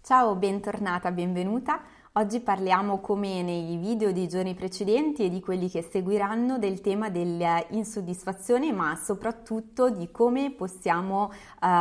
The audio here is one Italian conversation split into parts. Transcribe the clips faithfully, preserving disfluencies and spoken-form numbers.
Ciao, bentornata, benvenuta. Oggi parliamo, come nei video dei giorni precedenti e di quelli che seguiranno, del tema dell'insoddisfazione, ma soprattutto di come possiamo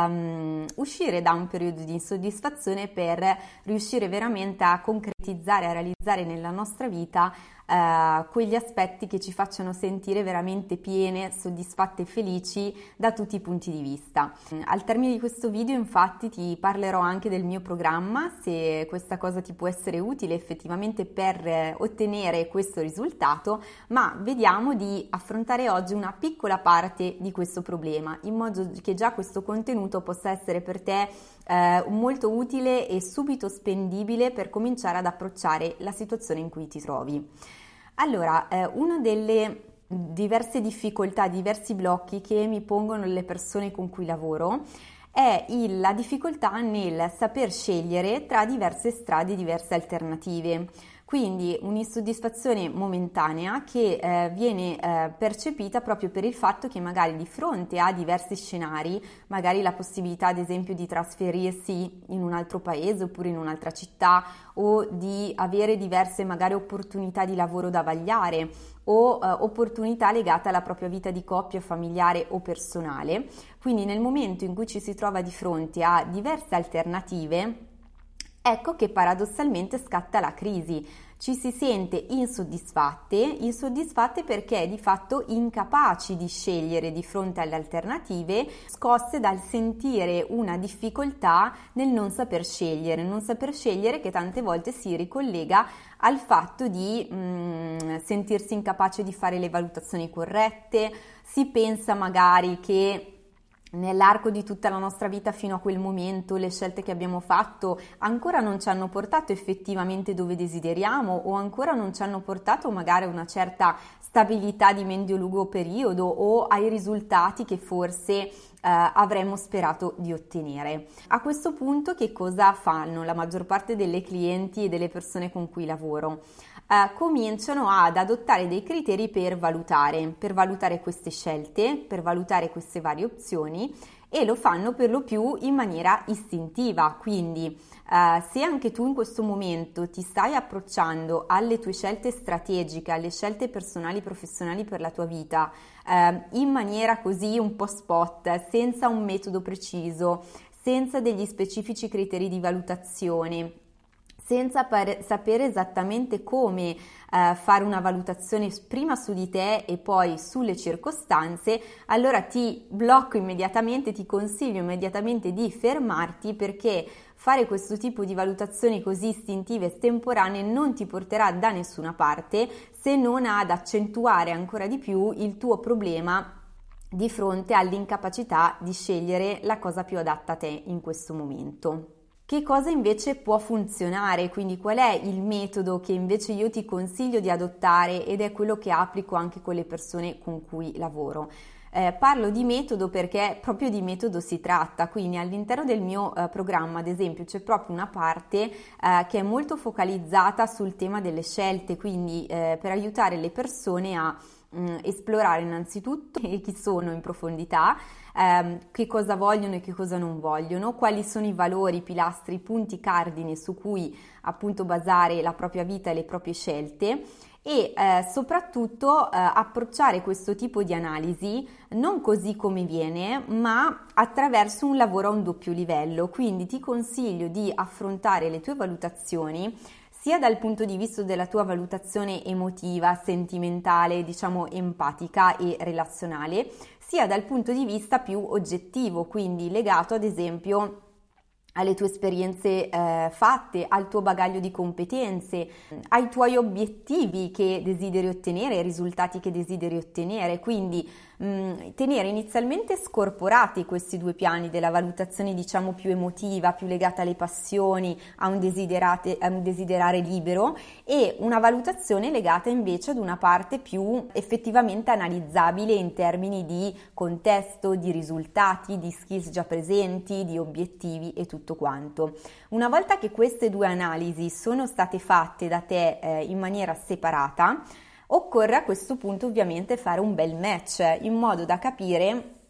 um, uscire da un periodo di insoddisfazione per riuscire veramente a concretizzare, a realizzare nella nostra vita Uh, quegli aspetti che ci facciano sentire veramente piene, soddisfatte e felici da tutti i punti di vista. Al termine di questo video infatti ti parlerò anche del mio programma, se questa cosa ti può essere utile effettivamente per eh, ottenere questo risultato, ma vediamo di affrontare oggi una piccola parte di questo problema, in modo che già questo contenuto possa essere per te eh, molto utile e subito spendibile per cominciare ad approcciare la situazione in cui ti trovi. Allora, eh, una delle diverse difficoltà, diversi blocchi che mi pongono le persone con cui lavoro è il, la difficoltà nel saper scegliere tra diverse strade, diverse alternative. Quindi un'insoddisfazione momentanea che eh, viene eh, percepita proprio per il fatto che magari di fronte a diversi scenari, magari la possibilità ad esempio di trasferirsi in un altro paese oppure in un'altra città o di avere diverse magari opportunità di lavoro da vagliare o eh, opportunità legate alla propria vita di coppia, familiare o personale. Quindi nel momento in cui ci si trova di fronte a diverse alternative, ecco che paradossalmente scatta la crisi, ci si sente insoddisfatte, insoddisfatte perché di fatto incapaci di scegliere di fronte alle alternative, scosse dal sentire una difficoltà nel non saper scegliere, non saper scegliere che tante volte si ricollega al fatto di mh, sentirsi incapace di fare le valutazioni corrette, si pensa magari che nell'arco di tutta la nostra vita fino a quel momento le scelte che abbiamo fatto ancora non ci hanno portato effettivamente dove desideriamo o ancora non ci hanno portato magari a una certa stabilità di medio-lungo periodo o ai risultati che forse eh, avremmo sperato di ottenere. A questo punto che cosa fanno la maggior parte delle clienti e delle persone con cui lavoro? Uh, cominciano ad adottare dei criteri per valutare, per valutare queste scelte, per valutare queste varie opzioni e lo fanno per lo più in maniera istintiva. Quindi uh, se anche tu in questo momento ti stai approcciando alle tue scelte strategiche, alle scelte personali e professionali per la tua vita uh, in maniera così un po' spot, senza un metodo preciso, senza degli specifici criteri di valutazione, senza pare, sapere esattamente come eh, fare una valutazione prima su di te e poi sulle circostanze, allora ti blocco immediatamente, ti consiglio immediatamente di fermarti, perché fare questo tipo di valutazioni così istintive e estemporanee non ti porterà da nessuna parte, se non ad accentuare ancora di più il tuo problema di fronte all'incapacità di scegliere la cosa più adatta a te in questo momento. Che cosa invece può funzionare? Quindi qual è il metodo che invece io ti consiglio di adottare ed è quello che applico anche con le persone con cui lavoro? Eh, parlo di metodo perché proprio di metodo si tratta, quindi all'interno del mio eh, programma ad esempio c'è proprio una parte eh, che è molto focalizzata sul tema delle scelte, quindi eh, per aiutare le persone a mh, esplorare innanzitutto chi sono in profondità, ehm, che cosa vogliono e che cosa non vogliono, quali sono i valori, i pilastri, i punti cardine su cui appunto basare la propria vita e le proprie scelte e eh, soprattutto eh, approcciare questo tipo di analisi non così come viene, ma attraverso un lavoro a un doppio livello. Quindi ti consiglio di affrontare le tue valutazioni sia dal punto di vista della tua valutazione emotiva, sentimentale, diciamo empatica e relazionale, sia dal punto di vista più oggettivo, quindi legato ad esempio alle tue esperienze eh, fatte, al tuo bagaglio di competenze, ai tuoi obiettivi che desideri ottenere, ai risultati che desideri ottenere. Quindi mh, tenere inizialmente scorporati questi due piani della valutazione diciamo più emotiva, più legata alle passioni, a un, desiderate, a un desiderare libero, e una valutazione legata invece ad una parte più effettivamente analizzabile in termini di contesto, di risultati, di skills già presenti, di obiettivi e tutto tutto quanto. Una volta che queste due analisi sono state fatte da te eh, in maniera separata, occorre a questo punto ovviamente fare un bel match in modo da capire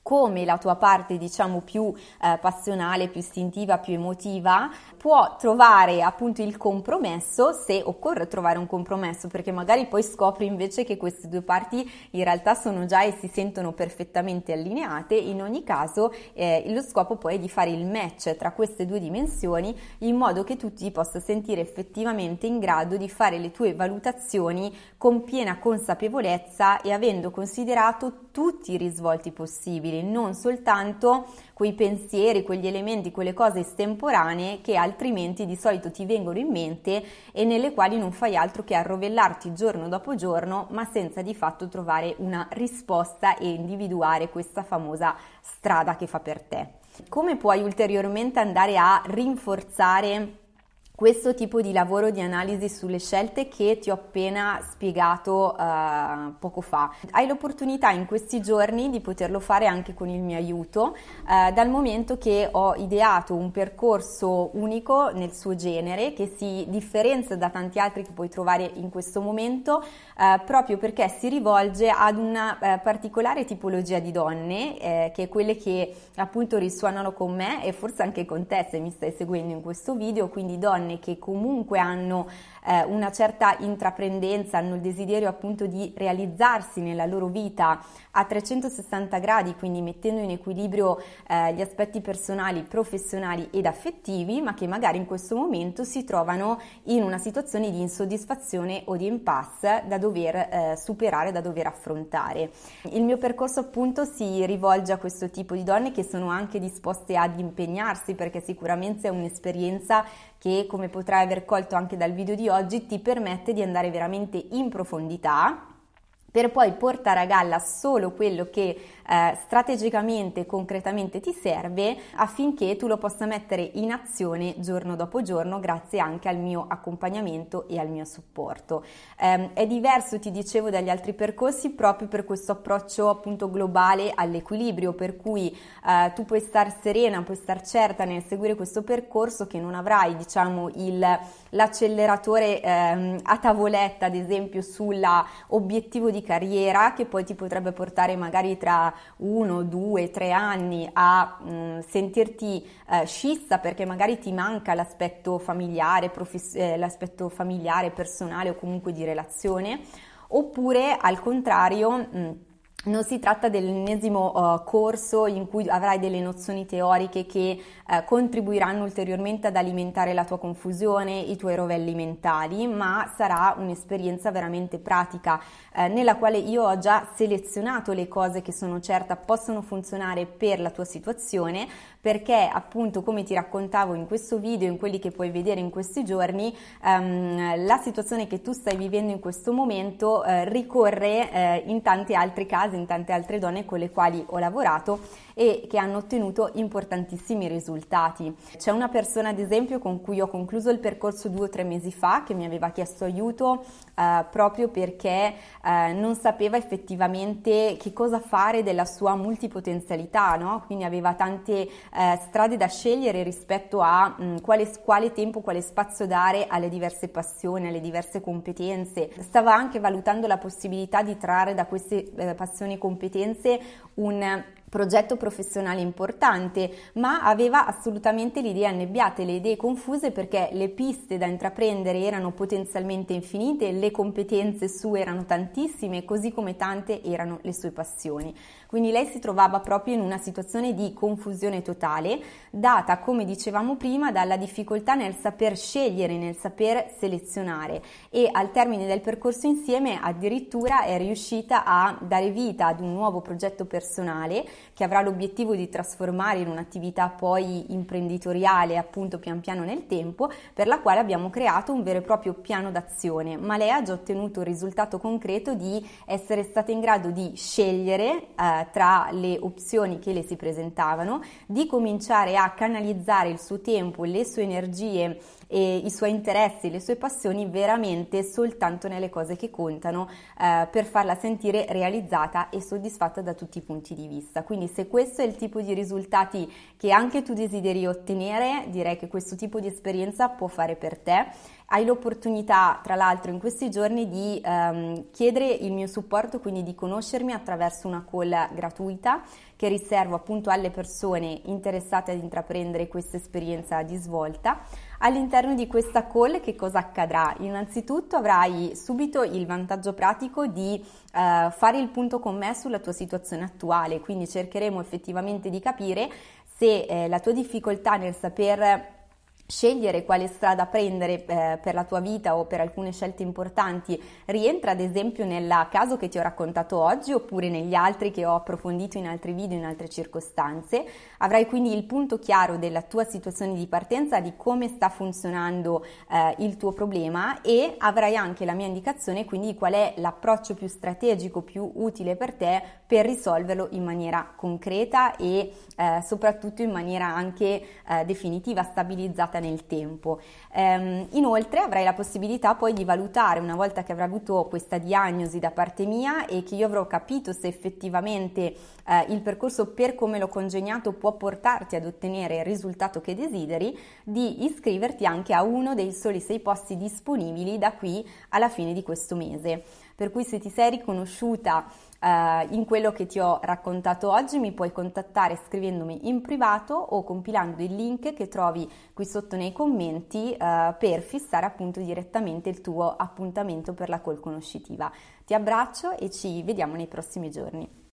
come la tua parte diciamo più eh, passionale, più istintiva, più emotiva può trovare appunto il compromesso, se occorre trovare un compromesso, perché magari poi scopri invece che queste due parti in realtà sono già e si sentono perfettamente allineate. In ogni caso eh, lo scopo poi è di fare il match tra queste due dimensioni in modo che tu ti possa sentire effettivamente in grado di fare le tue valutazioni con piena consapevolezza e avendo considerato tutti i risvolti possibili, non soltanto quei pensieri, quegli elementi, quelle cose estemporanee che altrimenti di solito ti vengono in mente e nelle quali non fai altro che arrovellarti giorno dopo giorno, ma senza di fatto trovare una risposta e individuare questa famosa strada che fa per te. Come puoi ulteriormente andare a rinforzare questo tipo di lavoro di analisi sulle scelte che ti ho appena spiegato uh, poco fa? Hai l'opportunità in questi giorni di poterlo fare anche con il mio aiuto, uh, dal momento che ho ideato un percorso unico nel suo genere che si differenzia da tanti altri che puoi trovare in questo momento, uh, proprio perché si rivolge ad una uh, particolare tipologia di donne, eh, che è quelle che appunto risuonano con me e forse anche con te se mi stai seguendo in questo video, quindi donne che comunque hanno eh, una certa intraprendenza, hanno il desiderio appunto di realizzarsi nella loro vita a trecentosessanta gradi, quindi mettendo in equilibrio eh, gli aspetti personali, professionali ed affettivi, ma che magari in questo momento si trovano in una situazione di insoddisfazione o di impasse da dover eh, superare, da dover affrontare. Il mio percorso appunto si rivolge a questo tipo di donne che sono anche disposte ad impegnarsi, perché sicuramente è un'esperienza che, come potrai aver colto anche dal video di oggi, ti permette di andare veramente in profondità per poi portare a galla solo quello che eh, strategicamente e concretamente ti serve affinché tu lo possa mettere in azione giorno dopo giorno, grazie anche al mio accompagnamento e al mio supporto. Eh, è diverso, ti dicevo, dagli altri percorsi proprio per questo approccio appunto globale all'equilibrio, per cui eh, tu puoi star serena, puoi star certa nel seguire questo percorso che non avrai diciamo il, l'acceleratore eh, a tavoletta ad esempio sulla obiettivo di carriera che poi ti potrebbe portare magari tra uno, due, tre anni a mh, sentirti eh, scissa perché magari ti manca l'aspetto familiare, profes- eh, l'aspetto familiare, personale o comunque di relazione, oppure al contrario mh, non si tratta dell'ennesimo uh, corso in cui avrai delle nozioni teoriche che uh, contribuiranno ulteriormente ad alimentare la tua confusione, i tuoi rovelli mentali, ma sarà un'esperienza veramente pratica uh, nella quale io ho già selezionato le cose che sono certa possono funzionare per la tua situazione, perché appunto, come ti raccontavo in questo video, in quelli che puoi vedere in questi giorni, um, la situazione che tu stai vivendo in questo momento uh, ricorre uh, in tanti altri casi, in tante altre donne con le quali ho lavorato e che hanno ottenuto importantissimi risultati. C'è una persona ad esempio con cui ho concluso il percorso due o tre mesi fa che mi aveva chiesto aiuto eh, proprio perché eh, non sapeva effettivamente che cosa fare della sua multipotenzialità, no? Quindi aveva tante eh, strade da scegliere rispetto a mh, quale, quale tempo, quale spazio dare alle diverse passioni, alle diverse competenze. Stava anche valutando la possibilità di trarre da queste eh, passioni e competenze un progetto professionale importante, ma aveva assolutamente le idee annebbiate, le idee confuse, perché le piste da intraprendere erano potenzialmente infinite, le competenze sue erano tantissime, così come tante erano le sue passioni. Quindi lei si trovava proprio in una situazione di confusione totale, data, come dicevamo prima, dalla difficoltà nel saper scegliere, nel saper selezionare, e al termine del percorso insieme addirittura è riuscita a dare vita ad un nuovo progetto personale che avrà l'obiettivo di trasformare in un'attività poi imprenditoriale appunto pian piano nel tempo, per la quale abbiamo creato un vero e proprio piano d'azione, ma lei ha già ottenuto il risultato concreto di essere stata in grado di scegliere eh, tra le opzioni che le si presentavano, di cominciare a canalizzare il suo tempo, le sue energie e i suoi interessi, le sue passioni veramente soltanto nelle cose che contano, eh, per farla sentire realizzata e soddisfatta da tutti i punti di vista. Quindi se questo è il tipo di risultati che anche tu desideri ottenere, direi che questo tipo di esperienza può fare per te. Hai l'opportunità, tra l'altro, in questi giorni di ehm, chiedere il mio supporto, quindi di conoscermi attraverso una call gratuita che riservo appunto alle persone interessate ad intraprendere questa esperienza di svolta. All'interno di questa call che cosa accadrà? Innanzitutto avrai subito il vantaggio pratico di eh, fare il punto con me sulla tua situazione attuale, quindi cercheremo effettivamente di capire se eh, la tua difficoltà nel saper scegliere quale strada prendere eh, per la tua vita o per alcune scelte importanti rientra ad esempio nel caso che ti ho raccontato oggi oppure negli altri che ho approfondito in altri video, in altre circostanze. Avrai quindi il punto chiaro della tua situazione di partenza, di come sta funzionando eh, il tuo problema, e avrai anche la mia indicazione quindi di qual è l'approccio più strategico, più utile per te per risolverlo in maniera concreta e eh, soprattutto in maniera anche eh, definitiva, stabilizzata nel tempo. Ehm, inoltre avrai la possibilità poi di valutare, una volta che avrai avuto questa diagnosi da parte mia e che io avrò capito se effettivamente eh, il percorso per come l'ho congegnato può portarti ad ottenere il risultato che desideri, di iscriverti anche a uno dei soli sei posti disponibili da qui alla fine di questo mese. Per cui se ti sei riconosciuta Uh, in quello che ti ho raccontato oggi, mi puoi contattare scrivendomi in privato o compilando il link che trovi qui sotto nei commenti uh, per fissare appunto direttamente il tuo appuntamento per la call conoscitiva. Ti abbraccio e ci vediamo nei prossimi giorni.